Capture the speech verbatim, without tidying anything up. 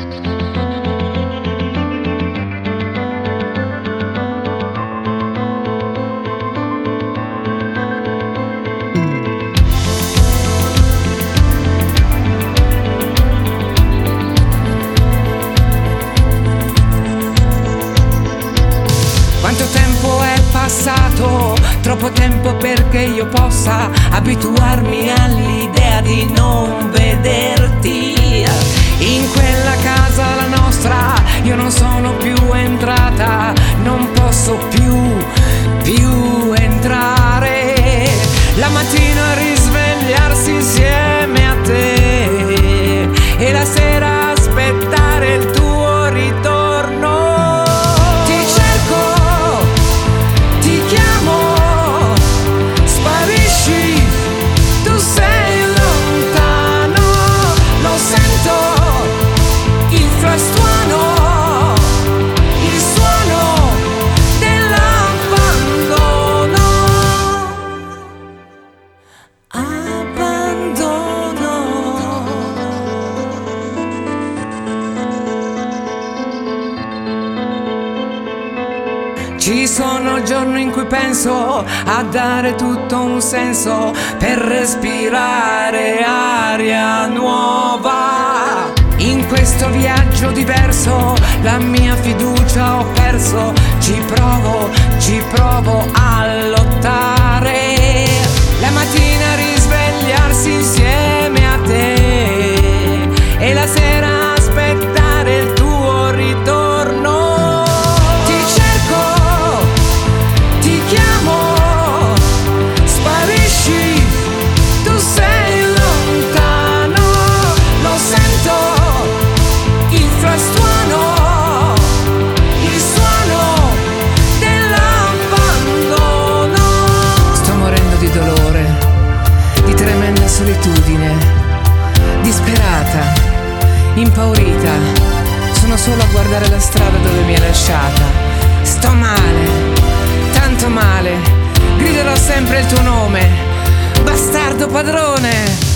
Quanto tempo è passato, troppo tempo perché io possa abituarmi all'idea di non vederti. In quella casa, la nostra, io non sono più entrata, non posso più, più entrare. La mattina risvegliarsi insieme a te e la sera aspettare il tuo ritorno. Ci sono giorni in cui penso a dare tutto un senso per respirare aria nuova. In questo viaggio diverso la mia fiducia ho perso. Ci provo, ci provo a lottare. La mattina risvegliarsi insieme a te e la sera aspettare il tuo ritorno. Solitudine, disperata, impaurita, sono solo a guardare la strada dove mi hai lasciata. Sto male, tanto male, griderò sempre il tuo nome, bastardo padrone.